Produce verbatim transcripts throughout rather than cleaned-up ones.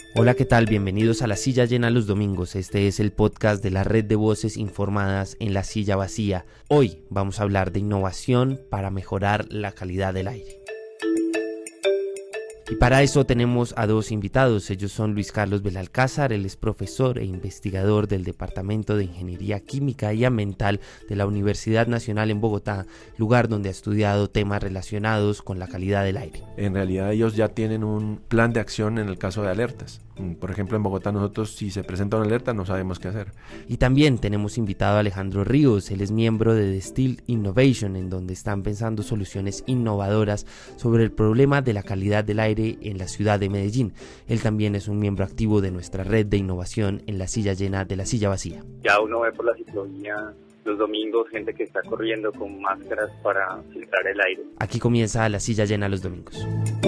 Hola, ¿qué tal? Bienvenidos a La Silla Llena los domingos. Este es el podcast de la red de voces informadas en La Silla Vacía. Hoy vamos a hablar de innovación para mejorar la calidad del aire. Y para eso tenemos a dos invitados. Ellos son Luis Carlos Belalcázar, él es profesor e investigador del Departamento de Ingeniería Química y Ambiental de la Universidad Nacional en Bogotá, lugar donde ha estudiado temas relacionados con la calidad del aire. En realidad ellos ya tienen un plan de acción en el caso de alertas. Por ejemplo, en Bogotá nosotros, si se presenta una alerta, no sabemos qué hacer. Y también tenemos invitado a Alejandro Ríos. Él es miembro de Destill Innovation, en donde están pensando soluciones innovadoras sobre el problema de la calidad del aire en la ciudad de Medellín. Él también es un miembro activo de nuestra red de innovación en La Silla Llena de La Silla Vacía. Ya uno ve por la ciclovía los domingos gente que está corriendo con máscaras para filtrar el aire. Aquí comienza La Silla Llena los domingos.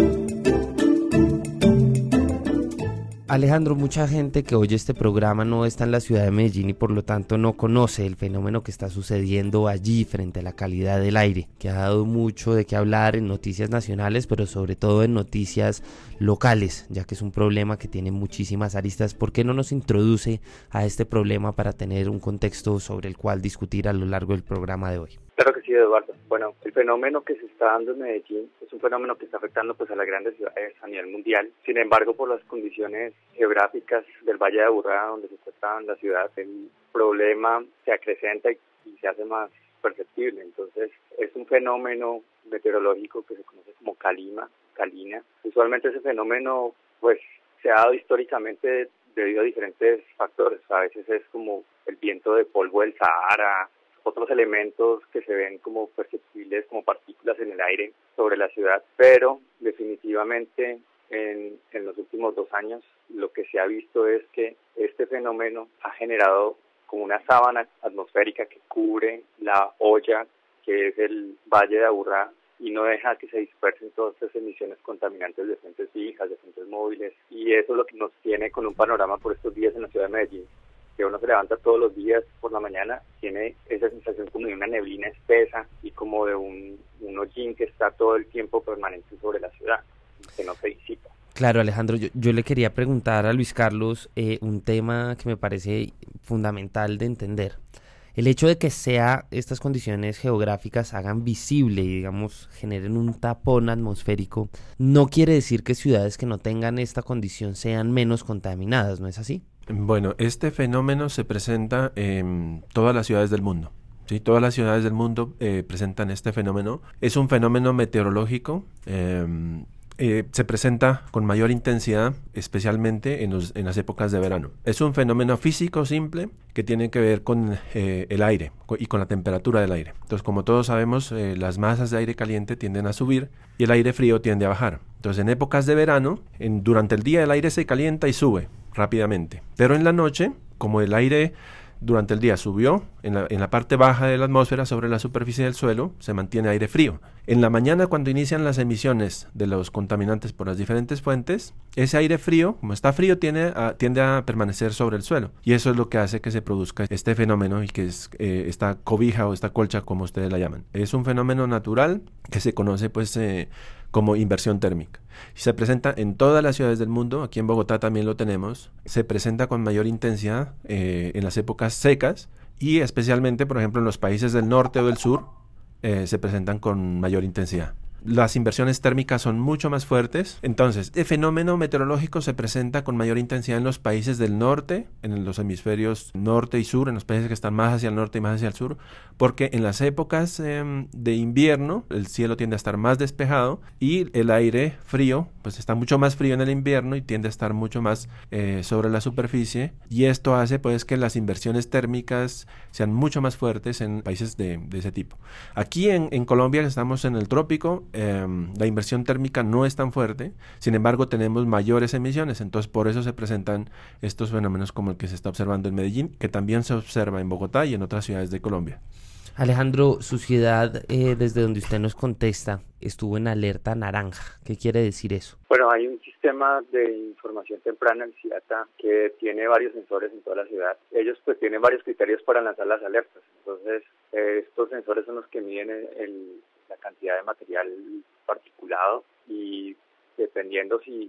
Alejandro, mucha gente que oye este programa no está en la ciudad de Medellín y por lo tanto no conoce el fenómeno que está sucediendo allí frente a la calidad del aire, que ha dado mucho de qué hablar en noticias nacionales, pero sobre todo en noticias locales, ya que es un problema que tiene muchísimas aristas. ¿Por qué no nos introduce a este problema para tener un contexto sobre el cual discutir a lo largo del programa de hoy? Claro que sí, Eduardo. Bueno, el fenómeno que se está dando en Medellín es un fenómeno que está afectando pues a las grandes ciudades a nivel mundial. Sin embargo, por las condiciones geográficas del Valle de Aburrá, donde se encuentra la ciudad, el problema se acrecenta y, y se hace más perceptible. Entonces, es un fenómeno meteorológico que se conoce como calima, calina. Usualmente ese fenómeno pues se ha dado históricamente debido a diferentes factores. A veces es como el viento de polvo del Sahara, otros elementos que se ven como perceptibles como partículas en el aire sobre la ciudad, pero definitivamente en, en los últimos dos años lo que se ha visto es que este fenómeno ha generado como una sábana atmosférica que cubre la olla que es el Valle de Aburrá y no deja que se dispersen todas estas emisiones contaminantes de fuentes fijas, de fuentes móviles, y eso es lo que nos tiene con un panorama por estos días en la ciudad de Medellín. Que uno se levanta todos los días por la mañana, tiene esa sensación como de una neblina espesa y como de un, un hollín que está todo el tiempo permanente sobre la ciudad, que no se disipa. Claro, Alejandro, yo, yo le quería preguntar a Luis Carlos eh, un tema que me parece fundamental de entender. El hecho de que sea estas condiciones geográficas hagan visible y, digamos, generen un tapón atmosférico, no quiere decir que ciudades que no tengan esta condición sean menos contaminadas, ¿no es así? Bueno, este fenómeno se presenta en todas las ciudades del mundo. Sí, todas las ciudades del mundo eh, presentan este fenómeno. Es un fenómeno meteorológico. Eh, eh, se presenta con mayor intensidad, especialmente en, los, en las épocas de verano. Es un fenómeno físico simple que tiene que ver con eh, el aire y con la temperatura del aire. Entonces, como todos sabemos, eh, las masas de aire caliente tienden a subir y el aire frío tiende a bajar. Entonces, en épocas de verano, en, durante el día el aire se calienta y sube rápidamente. Pero en la noche, como el aire durante el día subió en la, en la parte baja de la atmósfera sobre la superficie del suelo, se mantiene aire frío. En la mañana, cuando inician las emisiones de los contaminantes por las diferentes fuentes, ese aire frío, como está frío, tiende a, tiende a permanecer sobre el suelo. Y eso es lo que hace que se produzca este fenómeno y que es eh, esta cobija o esta colcha, como ustedes la llaman. Es un fenómeno natural que se conoce pues eh, como inversión térmica. Se presenta en todas las ciudades del mundo, aquí en Bogotá también lo tenemos. Se presenta con mayor intensidad eh, en las épocas secas y especialmente, por ejemplo, en los países del norte o del sur, eh, se presentan con mayor intensidad. Las inversiones térmicas son mucho más fuertes. Entonces, el fenómeno meteorológico se presenta con mayor intensidad en los países del norte, en los hemisferios norte y sur, en los países que están más hacia el norte y más hacia el sur, porque en las épocas eh, de invierno el cielo tiende a estar más despejado y el aire frío, pues está mucho más frío en el invierno y tiende a estar mucho más eh, sobre la superficie, y esto hace pues que las inversiones térmicas sean mucho más fuertes en países de, de ese tipo. Aquí en, en Colombia, que estamos en el trópico, Eh, la inversión térmica no es tan fuerte, sin embargo tenemos mayores emisiones, entonces por eso se presentan estos fenómenos como el que se está observando en Medellín, que también se observa en Bogotá y en otras ciudades de Colombia. Alejandro, su ciudad, eh, desde donde usted nos contesta, estuvo en alerta naranja. ¿Qué quiere decir eso? Bueno, hay un sistema de información temprana, el CIATA, que tiene varios sensores en toda la ciudad. Ellos pues tienen varios criterios para lanzar las alertas. Entonces, eh, estos sensores son los que miden el, el, la cantidad de material particulado y dependiendo si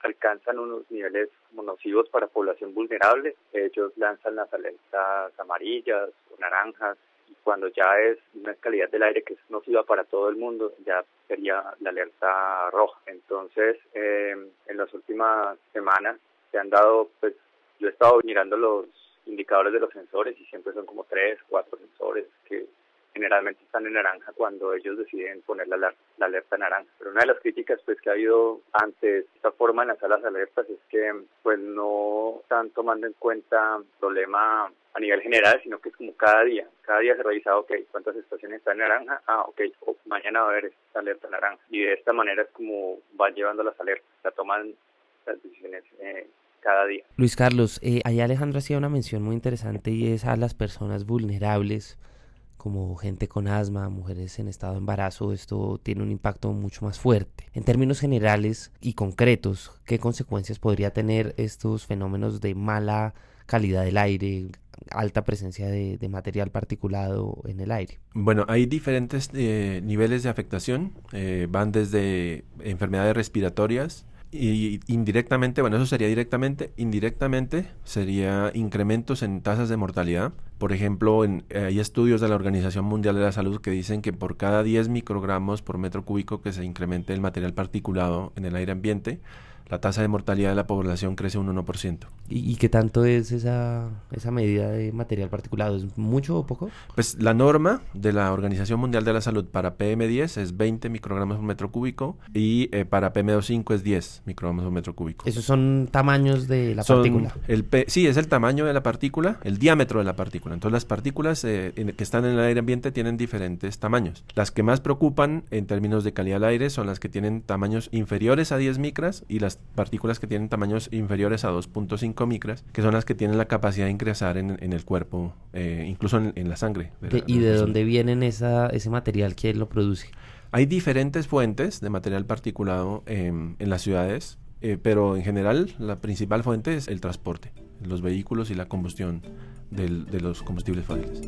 alcanzan unos niveles como nocivos para población vulnerable, ellos lanzan las alertas amarillas o naranjas. Cuando ya es una calidad del aire que es nociva para todo el mundo, ya sería la alerta roja. Entonces, eh, en las últimas semanas se han dado, pues yo he estado mirando los indicadores de los sensores y siempre son como tres, cuatro sensores que generalmente están en naranja cuando ellos deciden poner la, alerta, la alerta naranja. Pero una de las críticas pues que ha habido ante esta forma de lanzar las alertas es que pues no están tomando en cuenta el problema a nivel general, sino que es como cada día. Cada día se revisa, ok, ¿cuántas estaciones están en naranja? Ah, ok, o mañana va a haber esta alerta naranja. Y de esta manera es como van llevando las alertas, la toman las decisiones eh, cada día. Luis Carlos, eh, ahí Alejandro hacía una mención muy interesante y es a las personas vulnerables, como gente con asma, mujeres en estado de embarazo. Esto tiene un impacto mucho más fuerte. En términos generales y concretos, ¿qué consecuencias podría tener estos fenómenos de mala calidad del aire, alta presencia de, de material particulado en el aire? Bueno, hay diferentes eh, niveles de afectación, eh, van desde enfermedades respiratorias y indirectamente, bueno, eso sería directamente, indirectamente sería incrementos en tasas de mortalidad. Por ejemplo, en, eh, hay estudios de la Organización Mundial de la Salud que dicen que por cada diez microgramos por metro cúbico que se incremente el material particulado en el aire ambiente, la tasa de mortalidad de la población crece un uno por ciento. ¿Y, y qué tanto es esa, esa medida de material particulado? ¿Es mucho o poco? Pues la norma de la Organización Mundial de la Salud para P M diez es veinte microgramos por metro cúbico y eh, para P M dos punto cinco es diez microgramos por metro cúbico. ¿Esos son tamaños de la son partícula? El P, sí, es el tamaño de la partícula, el diámetro de la partícula. Entonces las partículas eh, en, que están en el aire ambiente tienen diferentes tamaños. Las que más preocupan en términos de calidad del aire son las que tienen tamaños inferiores a diez micras y las partículas que tienen tamaños inferiores a dos punto cinco micras, que son las que tienen la capacidad de ingresar en, en el cuerpo, eh, incluso en, en la sangre. De la, ¿Y de, de dónde vienen esa, ese material? ¿Quién lo produce? Hay diferentes fuentes de material particulado eh, en las ciudades, eh, pero en general la principal fuente es el transporte, los vehículos y la combustión del, de los combustibles fósiles.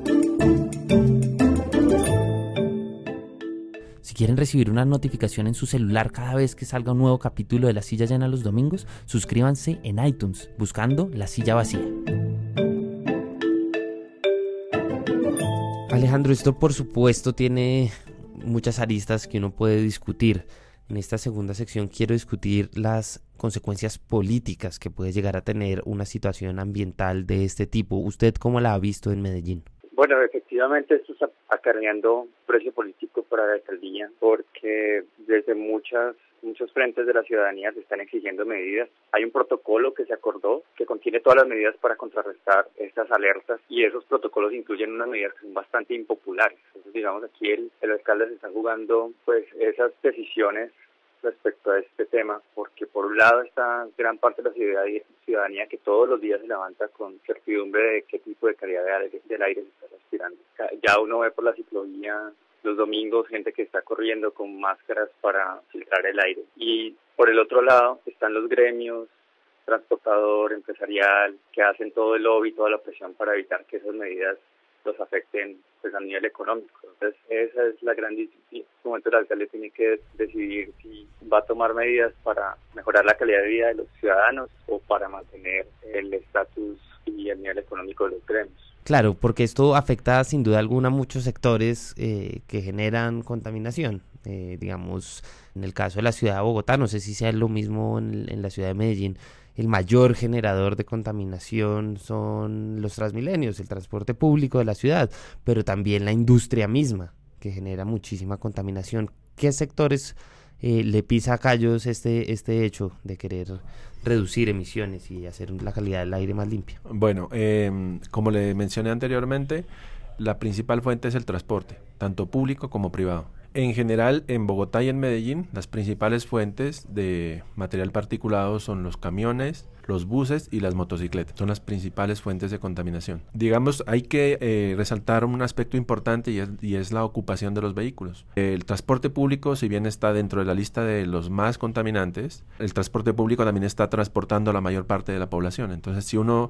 Si quieren recibir una notificación en su celular cada vez que salga un nuevo capítulo de La Silla Llena los domingos, suscríbanse en iTunes buscando La Silla Vacía. Alejandro, esto por supuesto tiene muchas aristas que uno puede discutir. En esta segunda sección quiero discutir las consecuencias políticas que puede llegar a tener una situación ambiental de este tipo. ¿Usted cómo la ha visto en Medellín? Bueno, efectivamente esto está acarreando precio político para la alcaldía porque desde muchas muchos frentes de la ciudadanía se están exigiendo medidas. Hay un protocolo que se acordó que contiene todas las medidas para contrarrestar estas alertas y esos protocolos incluyen unas medidas que son bastante impopulares. Entonces, digamos, aquí el, el alcalde se está jugando pues esas decisiones respecto a este tema, porque por un lado está gran parte de la ciudadanía que todos los días se levanta con certidumbre de qué tipo de calidad de aire, del aire se está respirando. Ya uno ve por la ciclovía los domingos gente que está corriendo con máscaras para filtrar el aire. Y por el otro lado están los gremios, transportador, empresarial, que hacen todo el lobby, toda la presión para evitar que esas medidas los afecten pues a nivel económico. Entonces esa es la gran decisión. En este momento el alcalde tiene que decidir si va a tomar medidas para mejorar la calidad de vida de los ciudadanos o para mantener el estatus y el nivel económico de los gremios. Claro, porque esto afecta sin duda alguna a muchos sectores eh, que generan contaminación. Eh, digamos, en el caso de la ciudad de Bogotá, no sé si sea lo mismo en, en la ciudad de Medellín, el mayor generador de contaminación son los Transmilenios, el transporte público de la ciudad, pero también la industria misma, que genera muchísima contaminación. ¿Qué sectores eh, le pisa a callos este, este hecho de querer reducir emisiones y hacer la calidad del aire más limpia? Bueno, eh, como le mencioné anteriormente, la principal fuente es el transporte, tanto público como privado. En general, en Bogotá y en Medellín, las principales fuentes de material particulado son los camiones, los buses y las motocicletas. Son las principales fuentes de contaminación. Digamos, hay que eh, resaltar un aspecto importante y es, y es la ocupación de los vehículos. El transporte público, si bien está dentro de la lista de los más contaminantes, el transporte público también está transportando a la mayor parte de la población. Entonces, si uno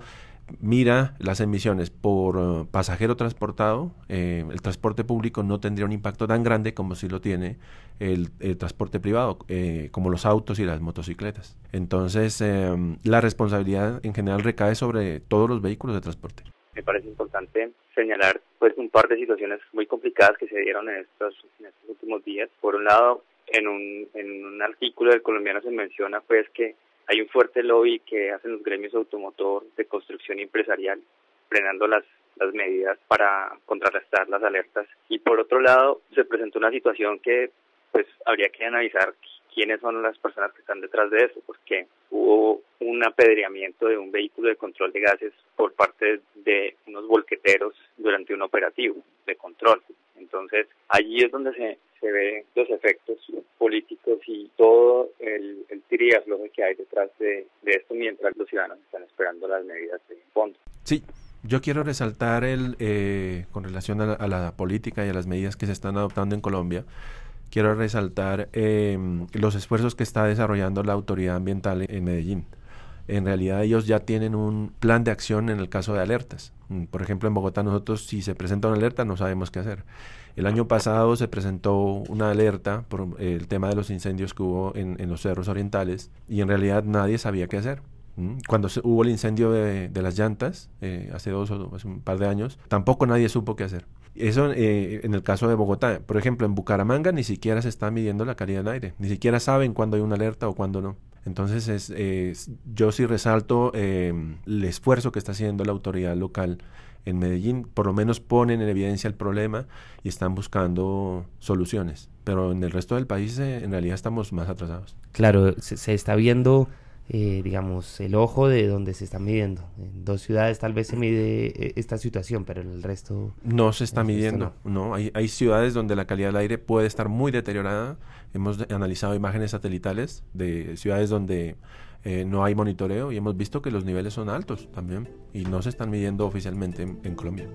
mira las emisiones por uh, pasajero transportado, eh, el transporte público no tendría un impacto tan grande como si lo tiene el, el transporte privado, eh, como los autos y las motocicletas. Entonces, eh, la responsabilidad en general recae sobre todos los vehículos de transporte. Me parece importante señalar pues un par de situaciones muy complicadas que se dieron en estos, en estos últimos días. Por un lado, en un, en un artículo del Colombiano se menciona pues que hay un fuerte lobby que hacen los gremios automotor de construcción empresarial, frenando las, las medidas para contrarrestar las alertas. Y por otro lado, se presentó una situación que pues habría que analizar quiénes son las personas que están detrás de eso, porque hubo un apedreamiento de un vehículo de control de gases por parte de unos volqueteros durante un operativo de control. Entonces, allí es donde se, se ven los efectos políticos y todo el, el tira y afloje que hay detrás de, de esto mientras los ciudadanos están esperando las medidas de fondo. Sí, yo quiero resaltar el eh, con relación a la, a la política y a las medidas que se están adoptando en Colombia. Quiero resaltar eh, los esfuerzos que está desarrollando la autoridad ambiental en Medellín. En realidad ellos ya tienen un plan de acción en el caso de alertas. Por ejemplo, en Bogotá nosotros si se presenta una alerta no sabemos qué hacer. El año pasado se presentó una alerta por el tema de los incendios que hubo en, en los cerros orientales y en realidad nadie sabía qué hacer. Cuando se, hubo el incendio de, de las llantas, eh, hace dos o hace un par de años, tampoco nadie supo qué hacer. Eso eh, en el caso de Bogotá. Por ejemplo, en Bucaramanga ni siquiera se está midiendo la calidad del aire. Ni siquiera saben cuándo hay una alerta o cuándo no. Entonces, es, eh, yo sí resalto eh, el esfuerzo que está haciendo la autoridad local en Medellín. Por lo menos ponen en evidencia el problema y están buscando soluciones. Pero en el resto del país, eh, en realidad, estamos más atrasados. Claro, se, se está viendo... Eh, digamos, el ojo de donde se está midiendo. En dos ciudades tal vez se mide eh, esta situación, pero en el resto... No se está midiendo, no. no. Hay, hay ciudades donde la calidad del aire puede estar muy deteriorada. Hemos de, analizado imágenes satelitales de ciudades donde eh, no hay monitoreo y hemos visto que los niveles son altos también y no se están midiendo oficialmente en, en Colombia.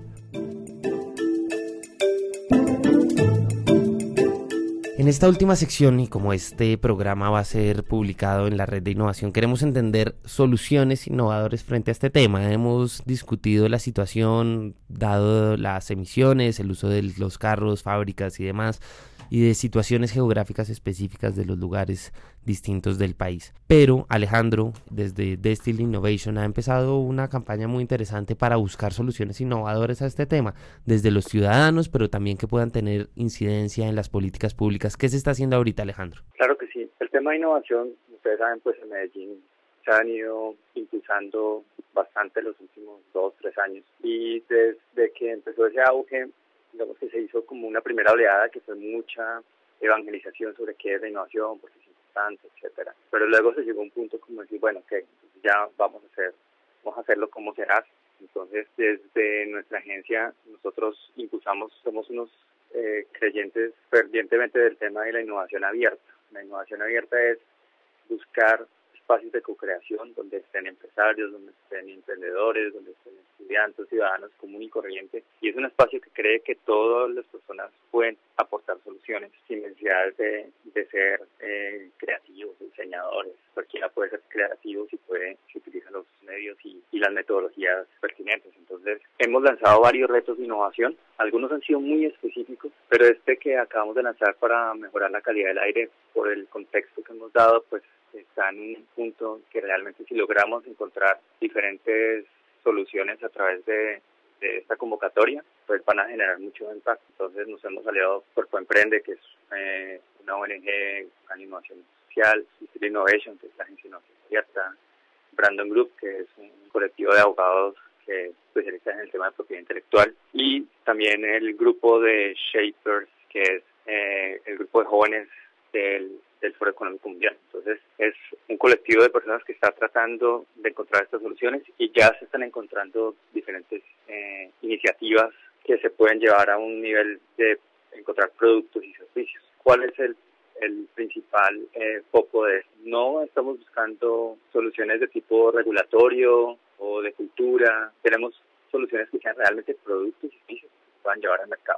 En esta última sección, y como este programa va a ser publicado en la red de innovación, queremos entender soluciones innovadoras frente a este tema. Hemos discutido la situación, dado las emisiones, el uso de los carros, fábricas y demás, y de situaciones geográficas específicas de los lugares distintos del país. Pero Alejandro, desde Destil Innovation, ha empezado una campaña muy interesante para buscar soluciones innovadoras a este tema, desde los ciudadanos, pero también que puedan tener incidencia en las políticas públicas. ¿Qué se está haciendo ahorita, Alejandro? Claro que sí. El tema de innovación, ustedes saben, pues en Medellín se han ido impulsando bastante los últimos dos, tres años. Y desde que empezó ese auge, digamos que se hizo como una primera oleada que fue mucha evangelización sobre qué es la innovación, por qué es importante, etcétera. Pero luego se llegó a un punto como decir, bueno, ok, ya vamos a hacer, vamos a hacerlo como se hace. Entonces, desde nuestra agencia, nosotros impulsamos, somos unos eh, creyentes fervientemente del tema de la innovación abierta. La innovación abierta es buscar espacios de co-creación donde estén empresarios, donde estén emprendedores, donde estén estudiantes, ciudadanos común y corriente. Y es un espacio que cree que todas las personas pueden aportar soluciones sin necesidad de, de ser eh, creativos, diseñadores. Cualquiera puede ser creativo si puede, si utiliza los medios y, y las metodologías pertinentes. Entonces, hemos lanzado varios retos de innovación. Algunos han sido muy específicos, pero este que acabamos de lanzar para mejorar la calidad del aire, por el contexto que hemos dado, pues está en un punto que realmente si logramos encontrar diferentes soluciones a través de, de esta convocatoria, pues van a generar mucho impacto. Entonces nos hemos aliado Cuerpo Emprende, que es eh, una O N G con innovación social, Destil Innovation, que es la agencia de innovación abierta, Brandon Group, que es un colectivo de abogados que especializan en el tema de propiedad intelectual, y también el grupo de Shapers, que es eh, el grupo de jóvenes del del Foro Económico Mundial. Entonces, es un colectivo de personas que está tratando de encontrar estas soluciones y ya se están encontrando diferentes eh, iniciativas que se pueden llevar a un nivel de encontrar productos y servicios. ¿Cuál es el, el principal eh, foco de esto? No estamos buscando soluciones de tipo regulatorio o de cultura. Queremos soluciones que sean realmente productos y servicios que se puedan llevar al mercado.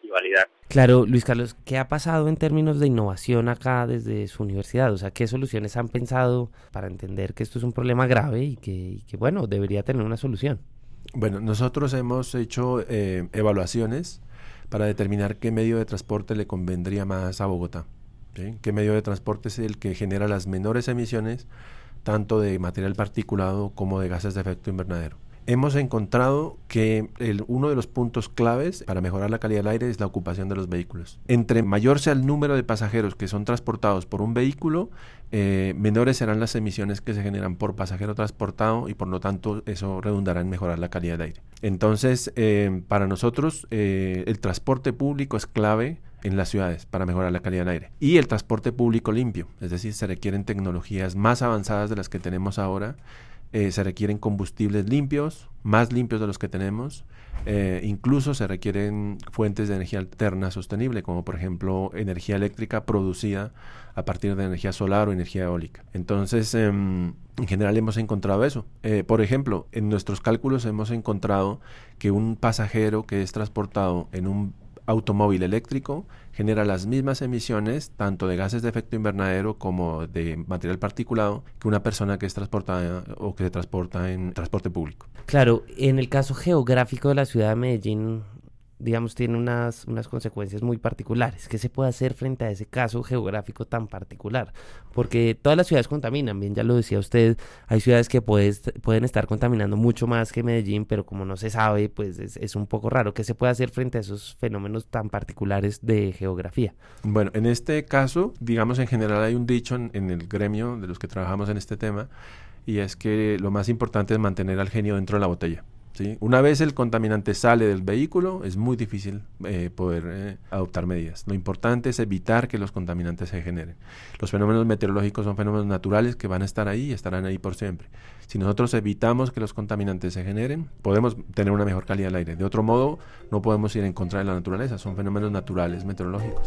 y validar. Claro, Luis Carlos, ¿qué ha pasado en términos de innovación acá desde su universidad? O sea, ¿qué soluciones han pensado para entender que esto es un problema grave y que, y que bueno, debería tener una solución? Bueno, nosotros hemos hecho eh, evaluaciones para determinar qué medio de transporte le convendría más a Bogotá. ¿Sí? ¿Qué medio de transporte es el que genera las menores emisiones, tanto de material particulado como de gases de efecto invernadero? Hemos encontrado que el, uno de los puntos claves para mejorar la calidad del aire es la ocupación de los vehículos. Entre mayor sea el número de pasajeros que son transportados por un vehículo, eh, menores serán las emisiones que se generan por pasajero transportado y por lo tanto eso redundará en mejorar la calidad del aire. Entonces, eh, para nosotros eh, el transporte público es clave en las ciudades para mejorar la calidad del aire. Y el transporte público limpio, es decir, se requieren tecnologías más avanzadas de las que tenemos ahora. Eh, se requieren combustibles limpios, más limpios de los que tenemos, eh, incluso se requieren fuentes de energía alterna sostenible, como por ejemplo energía eléctrica producida a partir de energía solar o energía eólica. Entonces, eh, en general hemos encontrado eso. Eh, por ejemplo, en nuestros cálculos hemos encontrado que un pasajero que es transportado en un automóvil eléctrico genera las mismas emisiones tanto de gases de efecto invernadero como de material particulado que una persona que es transportada o que se transporta en transporte público. Claro, en el caso geográfico de la ciudad de Medellín, digamos, tiene unas, unas consecuencias muy particulares. ¿Qué se puede hacer frente a ese caso geográfico tan particular? Porque todas las ciudades contaminan, bien ya lo decía usted, hay ciudades que puedes, pueden estar contaminando mucho más que Medellín, pero como no se sabe, pues es, es un poco raro. ¿Qué se puede hacer frente a esos fenómenos tan particulares de geografía? Bueno, en este caso, digamos, en general hay un dicho en, en el gremio de los que trabajamos en este tema, y es que lo más importante es mantener al genio dentro de la botella. ¿Sí? Una vez el contaminante sale del vehículo, es muy difícil eh, poder eh, adoptar medidas. Lo importante es evitar que los contaminantes se generen. Los fenómenos meteorológicos son fenómenos naturales que van a estar ahí y estarán ahí por siempre. Si nosotros evitamos que los contaminantes se generen, podemos tener una mejor calidad del aire. De otro modo, no podemos ir en contra de la naturaleza. Son fenómenos naturales meteorológicos.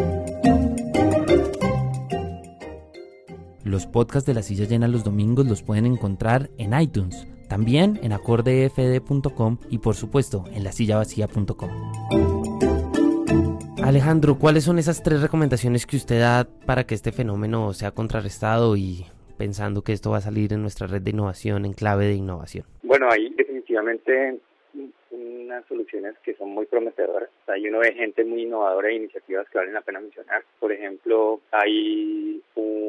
Los podcasts de La Silla Llena los domingos los pueden encontrar en iTunes, también en acorde f d punto com y por supuesto en la silla vacía punto com. Alejandro, ¿cuáles son esas tres recomendaciones que usted da para que este fenómeno sea contrarrestado y pensando que esto va a salir en nuestra red de innovación en clave de innovación? Bueno, hay definitivamente unas soluciones que son muy prometedoras. Hay uno de gente muy innovadora e iniciativas que valen la pena mencionar. Por ejemplo, hay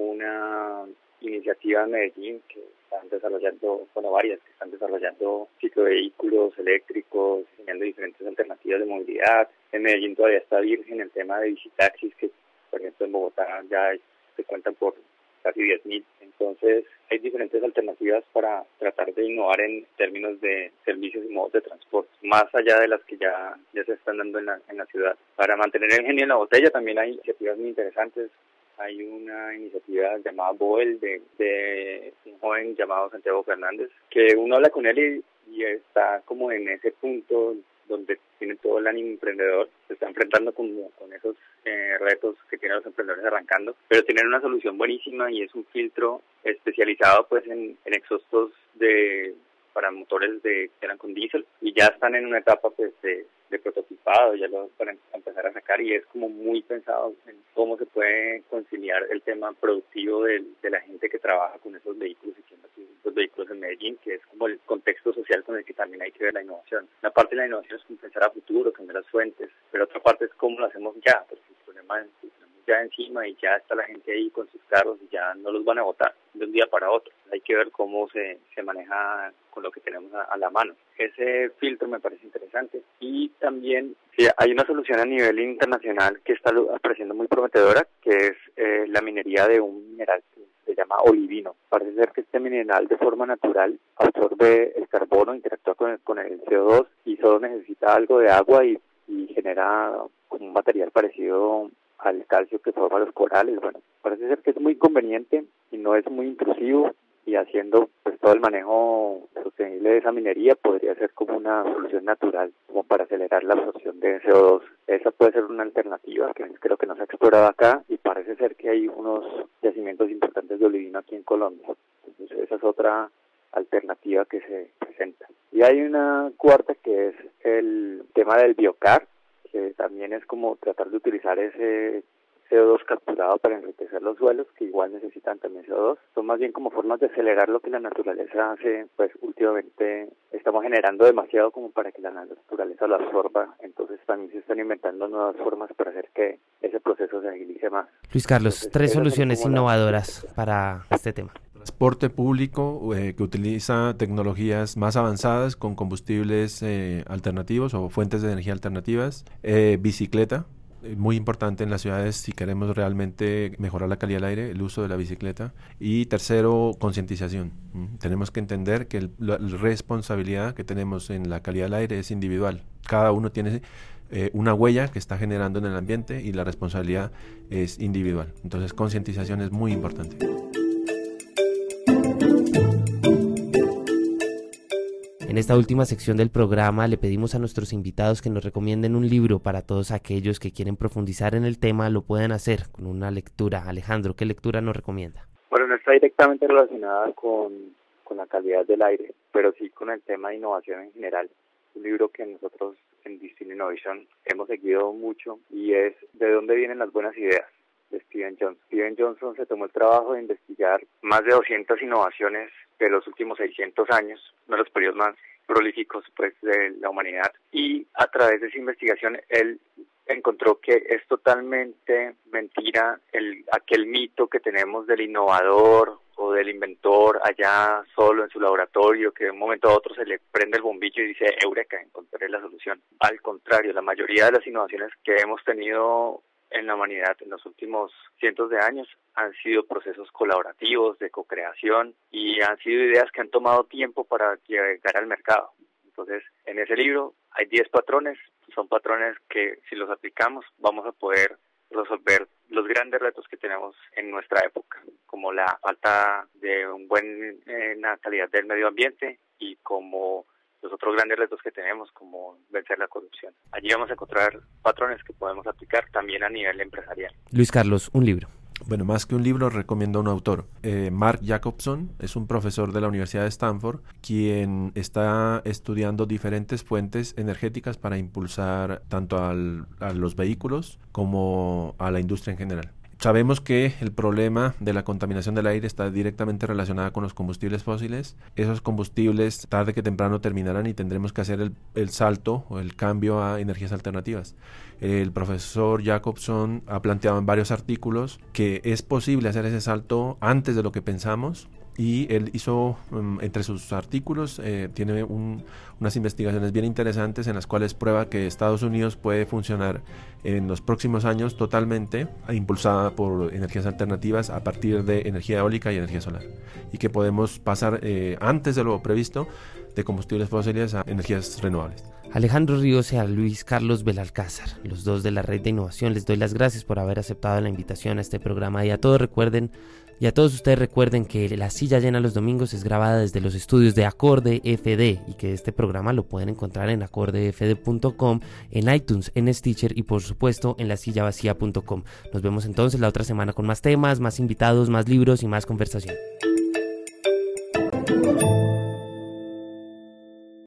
una iniciativa en Medellín que están desarrollando, bueno, varias que están desarrollando ciclovehículos eléctricos, diseñando diferentes alternativas de movilidad. En Medellín todavía está virgen el tema de bicitaxis, que por ejemplo en Bogotá ya se cuentan por casi diez mil. Entonces hay diferentes alternativas para tratar de innovar en términos de servicios y modos de transporte, más allá de las que ya, ya se están dando en la, en la ciudad. Para mantener el genio en la botella también hay iniciativas muy interesantes. Hay una iniciativa llamada Boel de, de un joven llamado Santiago Fernández, que uno habla con él y, y está como en ese punto donde tiene todo el ánimo emprendedor, se está enfrentando con, con esos eh, retos que tienen los emprendedores arrancando, pero tienen una solución buenísima y es un filtro especializado pues en, en exhaustos de para motores de que eran con diésel y ya están en una etapa pues de, de prototipado, ya lo van a empezar a sacar y es como muy pensado en cómo se puede conciliar el tema productivo de, de la gente que trabaja con esos vehículos y tiene esos vehículos en Medellín, que es como el contexto social con el que también hay que ver la innovación. Una parte de la innovación es pensar a futuro, cambiar las fuentes, pero otra parte es cómo lo hacemos ya, porque el problema es que tenemos ya encima y ya está la gente ahí con sus carros y ya no los van a botar de un día para otro. Hay que ver cómo se, se maneja con lo que tenemos a, a la mano. Ese filtro me parece interesante. Y también sí, hay una solución a nivel internacional que está apareciendo muy prometedora, que es eh, la minería de un mineral que se llama olivino. Parece ser que este mineral de forma natural absorbe el carbono, interactúa con el, con el C O dos y solo necesita algo de agua y, y genera un material parecido al calcio que forma los corales. Bueno, parece ser que es muy conveniente y no es muy intrusivo, y haciendo pues todo el manejo sostenible de esa minería podría ser como una solución natural como para acelerar la absorción de C O dos. Esa puede ser una alternativa que creo que no se ha explorado acá y parece ser que hay unos yacimientos importantes de olivino aquí en Colombia. Entonces esa es otra alternativa que se presenta. Y hay una cuarta que es el tema del biocar, que que también es como tratar de utilizar ese C O dos capturado para enriquecer los suelos, que igual necesitan también C O dos. Son más bien como formas de acelerar lo que la naturaleza hace, pues últimamente estamos generando demasiado como para que la naturaleza lo absorba, entonces también se están inventando nuevas formas para hacer que ese proceso se agilice más. Luis Carlos, Entonces, tres esas son soluciones como las- innovadoras para este tema. Transporte público eh, que utiliza tecnologías más avanzadas con combustibles eh, alternativos o fuentes de energía alternativas. Eh, bicicleta, eh, muy importante en las ciudades si queremos realmente mejorar la calidad del aire, el uso de la bicicleta. Y tercero, concientización. ¿Mm? Tenemos que entender que el- la la responsabilidad que tenemos en la calidad del aire es individual. Cada uno tiene eh, una huella que está generando en el ambiente y la responsabilidad es individual. Entonces, concientización es muy importante. En esta última sección del programa le pedimos a nuestros invitados que nos recomienden un libro para todos aquellos que quieren profundizar en el tema, lo pueden hacer con una lectura. Alejandro, ¿qué lectura nos recomienda? Bueno, no está directamente relacionada con, con la calidad del aire, pero sí con el tema de innovación en general. Un libro que nosotros en Distinct Innovation hemos seguido mucho y es ¿De dónde vienen las buenas ideas?, de Steven Johnson. Steven Johnson se tomó el trabajo de investigar más de doscientas innovaciones de los últimos seiscientos años, uno de los periodos más prolíficos pues de la humanidad, y a través de esa investigación él encontró que es totalmente mentira el aquel mito que tenemos del innovador o del inventor allá solo en su laboratorio, que de un momento a otro se le prende el bombillo y dice eureka, encontré la solución. Al contrario, la mayoría de las innovaciones que hemos tenido en la humanidad en los últimos cientos de años han sido procesos colaborativos de co-creación y han sido ideas que han tomado tiempo para llegar al mercado. Entonces, en ese libro hay diez patrones, son patrones que si los aplicamos vamos a poder resolver los grandes retos que tenemos en nuestra época, como la falta de un buen eh, una calidad del medio ambiente y como los otros grandes retos que tenemos, como vencer la corrupción. Allí vamos a encontrar patrones que podemos aplicar también a nivel empresarial. Luis Carlos, un libro. Bueno, más que un libro, recomiendo a un autor. Eh, Mark Jacobson es un profesor de la Universidad de Stanford, quien está estudiando diferentes fuentes energéticas para impulsar tanto al, a los vehículos como a la industria en general. Sabemos que el problema de la contaminación del aire está directamente relacionada con los combustibles fósiles. Esos combustibles tarde que temprano terminarán y tendremos que hacer el, el salto o el cambio a energías alternativas. El profesor Jacobson ha planteado en varios artículos que es posible hacer ese salto antes de lo que pensamos. Y él hizo, um, entre sus artículos, eh, tiene un, unas investigaciones bien interesantes en las cuales prueba que Estados Unidos puede funcionar en los próximos años totalmente impulsada por energías alternativas a partir de energía eólica y energía solar. Y que podemos pasar eh, antes de lo previsto de combustibles fósiles a energías renovables. Alejandro Ríos y a Luis Carlos Belalcázar, los dos de la Red de Innovación, les doy las gracias por haber aceptado la invitación a este programa y a todos recuerden Y a todos ustedes recuerden que La Silla Llena los domingos es grabada desde los estudios de Acorde F D y que este programa lo pueden encontrar en acorde f d punto com, en iTunes, en Stitcher y por supuesto en la silla vacía punto com. Nos vemos entonces la otra semana con más temas, más invitados, más libros y más conversación.